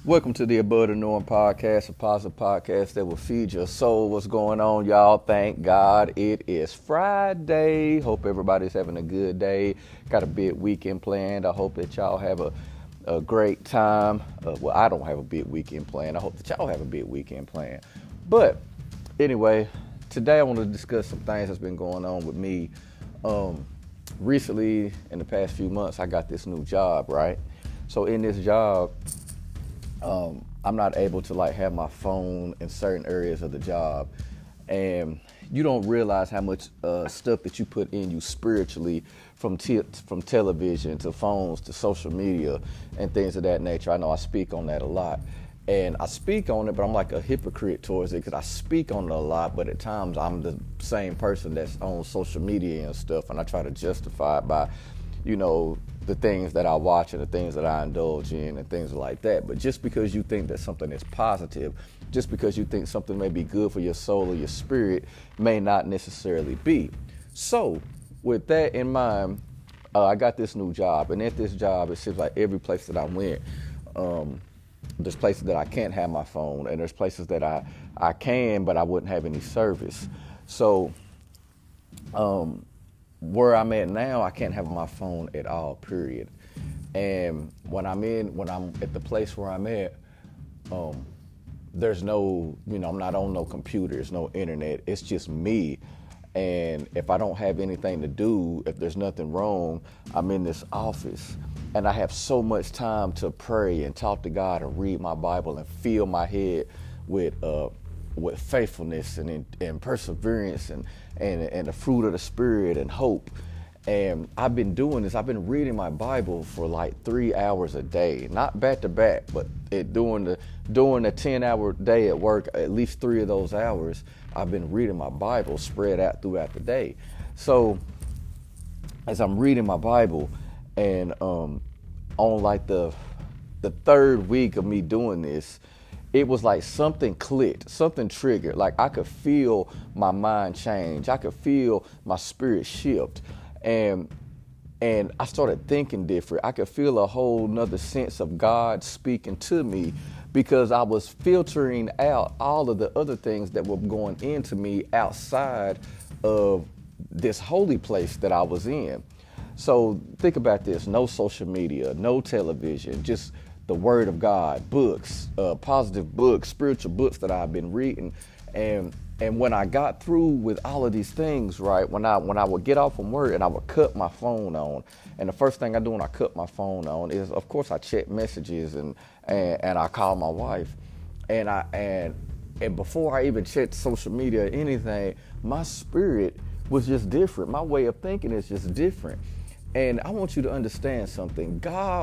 Welcome to the Above the Norm podcast, a positive podcast that will feed your soul. What's going on, y'all? Thank God it is Friday. Hope everybody's having a good day. Got a big weekend planned. I hope that y'all have a great time. Well, I don't have a big weekend planned. I hope that y'all have a big weekend planned. But anyway, today I want to discuss some things that's been going on with me. Recently, in the past few months, I got this new job, right? So in this job, I'm not able to have my phone in certain areas of the job, and you don't realize how much stuff that you put in you spiritually, from television to phones to social media and things of that nature. I know I speak on that a lot, and I speak on it, but I'm like a hypocrite towards it because I speak on it a lot, but at times I'm the same person that's on social media and stuff, and I try to justify it by, the things that I watch and the things that I indulge in and things like that. But just because you think that something is positive, just because you think something may be good for your soul or your spirit, may not necessarily be. So with that in mind, I got this new job, and at this job, it seems like every place that I went, there's places that I can't have my phone, and there's places that I can, but I wouldn't have any service. So where I'm at now, I can't have my phone at all, period. And when I'm at the place where I'm at, there's no, I'm not on no computers, no internet. It's just me. And if I don't have anything to do, if there's nothing wrong, I'm in this office. And I have so much time to pray and talk to God and read my Bible and fill my head with faithfulness and perseverance and the fruit of the Spirit and hope. And I've been doing this. I've been reading my Bible for 3 hours a day, not back to back, but during the 10-hour day at work, at least 3 of those hours, I've been reading my Bible spread out throughout the day. So as I'm reading my Bible, and on the third week of me doing this, it was like something clicked, something triggered. I could feel my mind change. I could feel my spirit shift. And I started thinking different. I could feel a whole nother sense of God speaking to me, because I was filtering out all of the other things that were going into me outside of this holy place that I was in. So think about this: no social media, no television, just the Word of God, books, positive books, spiritual books that I've been reading. And when I got through with all of these things, right, when I would get off from work and I would cut my phone on, and the first thing I do when I cut my phone on is, of course, I check messages and I call my wife. And before I even checked social media or anything, my spirit was just different. My way of thinking is just different. And I want you to understand something.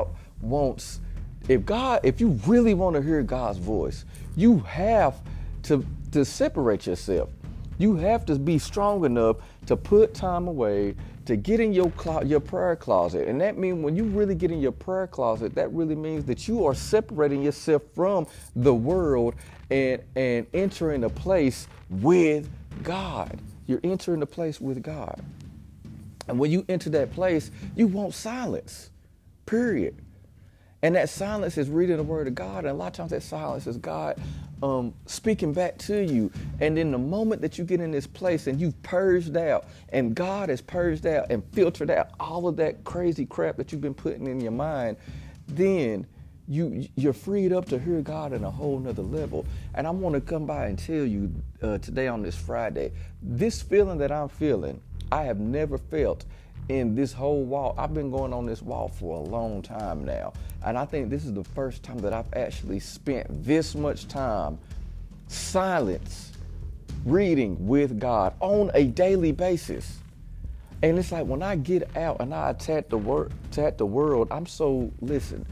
If you really want to hear God's voice, you have to separate yourself. You have to be strong enough to put time away, to get in your prayer closet. And that means when you really get in your prayer closet, that really means that you are separating yourself from the world and entering a place with God. You're entering a place with God. And when you enter that place, you want silence, period. And that silence is reading the Word of God. And a lot of times that silence is God speaking back to you. And then the moment that you get in this place and you've purged out, and God has purged out and filtered out all of that crazy crap that you've been putting in your mind, then you're freed up to hear God in a whole nother level. And I want to come by and tell you today on this Friday, this feeling that I'm feeling, I have never felt in this whole walk. I've been going on this walk for a long time now. And I think this is the first time that I've actually spent this much time silence, reading with God on a daily basis. And it's like when I get out and I attack the world, listen,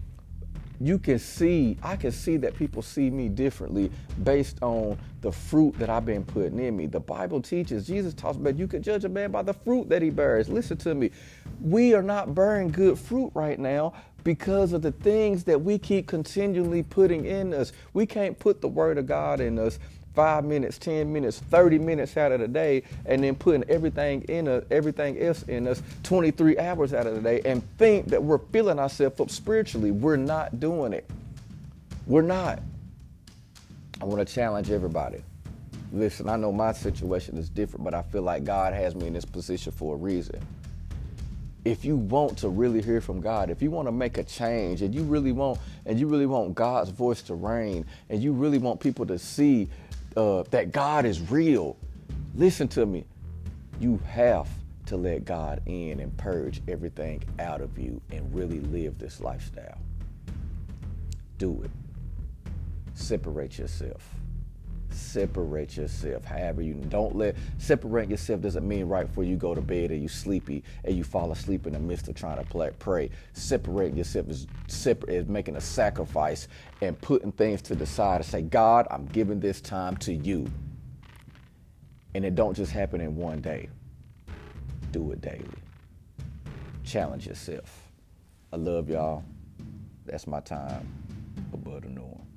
I can see that people see me differently based on the fruit that I've been putting in me. The Bible teaches, Jesus talks about, you can judge a man by the fruit that he bears. Listen to me. We are not bearing good fruit right now because of the things that we keep continually putting in us. We can't put the Word of God in us 5 minutes, 10 minutes, 30 minutes out of the day, and then putting everything else in us 23 hours out of the day and think that we're filling ourselves up spiritually. We're not doing it. We're not. I want to challenge everybody. Listen, I know my situation is different, but I feel like God has me in this position for a reason. If you want to really hear from God, if you want to make a change, and you really want God's voice to reign, and you really want people to see that God is real, listen to me. You have to let God in and purge everything out of you and really live this lifestyle. Do it. Separate yourself. Separate yourself. However, separate yourself doesn't mean right before you go to bed and you sleepy and you fall asleep in the midst of trying to pray. Separating yourself is making a sacrifice and putting things to the side and say, God, I'm giving this time to you. And it don't just happen in one day. Do it daily. Challenge yourself. I love y'all. That's my time. Above the norm.